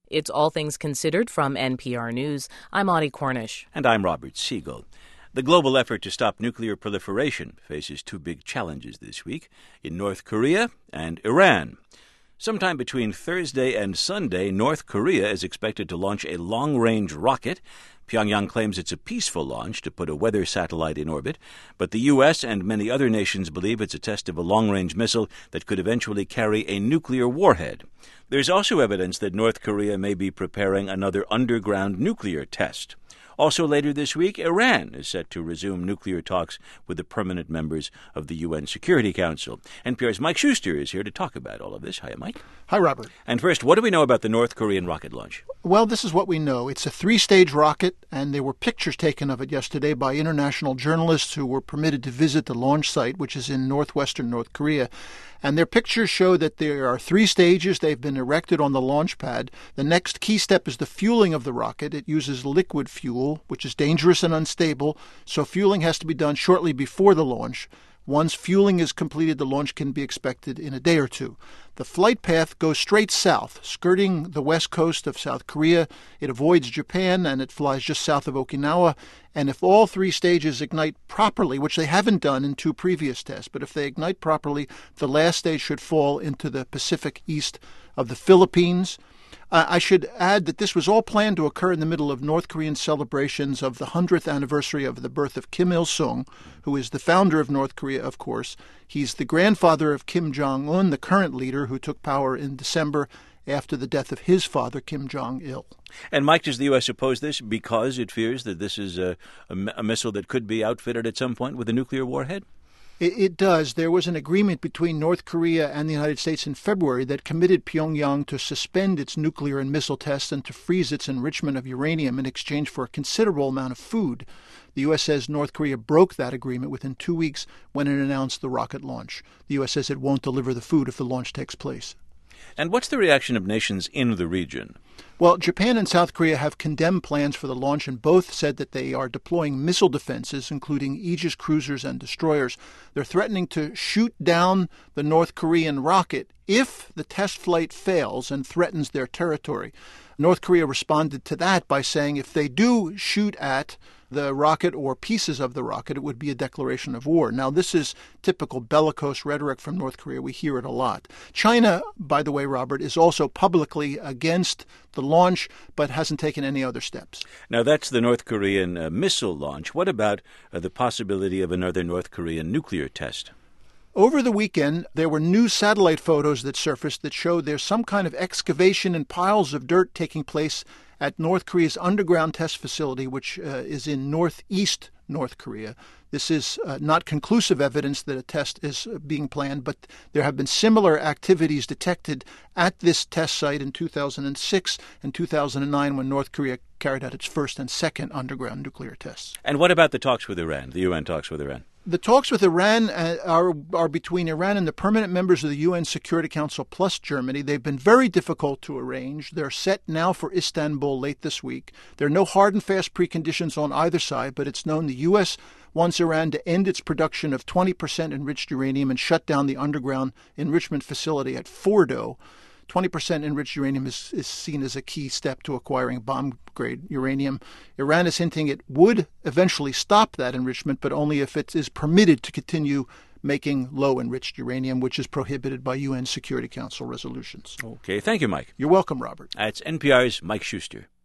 It's All Things Considered from NPR News. I'm Audie Cornish. And I'm Robert Siegel. The global effort to stop nuclear proliferation faces two big challenges this week in North Korea and Iran. Sometime between Thursday and Sunday, North Korea is expected to launch a long-range rocket. Pyongyang claims it's a peaceful launch to put a weather satellite in orbit, but the U.S. and many other nations believe it's a test of a long-range missile that could eventually carry a nuclear warhead. There's also evidence that North Korea may be preparing another underground nuclear test. Also later this week, Iran is set to resume nuclear talks with the permanent members of the UN Security Council. NPR's Mike Schuster is here to talk about all of this. Hi, Mike. Hi, Robert. And first, what do we know about the North Korean rocket launch? Well, this is what we know. It's a three-stage rocket, and there were pictures taken of it yesterday by international journalists who were permitted to visit the launch site, which is in northwestern North Korea. And their pictures show that there are three stages. They've been erected on the launch pad. The next key step is the fueling of the rocket. It uses liquid fuel, which is dangerous and unstable, so fueling has to be done shortly before the launch. Once fueling is completed, the launch can be expected in a day or two. The flight path goes straight south, skirting the west coast of South Korea. It avoids Japan, and it flies just south of Okinawa. And if all three stages ignite properly, which they haven't done in two previous tests, but if they ignite properly, the last stage should fall into the Pacific east of the Philippines. I should add that this was all planned to occur in the middle of North Korean celebrations of the 100th anniversary of the birth of Kim Il-sung, who is the founder of North Korea, of course. He's the grandfather of Kim Jong-un, the current leader, who took power in December after the death of his father, Kim Jong-il. And, Mike, does the U.S. oppose this because it fears that this is a missile that could be outfitted at some point with a nuclear warhead? It does. There was an agreement between North Korea and the United States in February that committed Pyongyang to suspend its nuclear and missile tests and to freeze its enrichment of uranium in exchange for a considerable amount of food. The U.S. says North Korea broke that agreement within 2 weeks when it announced the rocket launch. The U.S. says it won't deliver the food if the launch takes place. And what's the reaction of nations in the region? Well, Japan and South Korea have condemned plans for the launch, and both said that they are deploying missile defenses, including Aegis cruisers and destroyers. They're threatening to shoot down the North Korean rocket if the test flight fails and threatens their territory. North Korea responded to that by saying if they do shoot at the rocket or pieces of the rocket, it would be a declaration of war. Now, this is typical bellicose rhetoric from North Korea. We hear it a lot. China, by the way, Robert, is also publicly against the launch, but hasn't taken any other steps. Now, that's the North Korean missile launch. What about the possibility of another North Korean nuclear test? Over the weekend, there were new satellite photos that surfaced that show there's some kind of excavation and piles of dirt taking place at North Korea's underground test facility, which is in northeast North Korea. This is not conclusive evidence that a test is being planned, but there have been similar activities detected at this test site in 2006 and 2009 when North Korea carried out its first and second underground nuclear tests. And what about the talks with Iran, the UN talks with Iran? The talks with Iran are between Iran and the permanent members of the UN Security Council plus Germany. They've been very difficult to arrange. They're set now for Istanbul late this week. There are no hard and fast preconditions on either side, but it's known the U.S. wants Iran to end its production of 20% enriched uranium and shut down the underground enrichment facility at Fordo. 20% enriched uranium is seen as a key step to acquiring bomb-grade uranium. Iran is hinting it would eventually stop that enrichment, but only if it is permitted to continue making low-enriched uranium, which is prohibited by UN Security Council resolutions. Okay, thank you, Mike. You're welcome, Robert. That's NPR's Mike Schuster.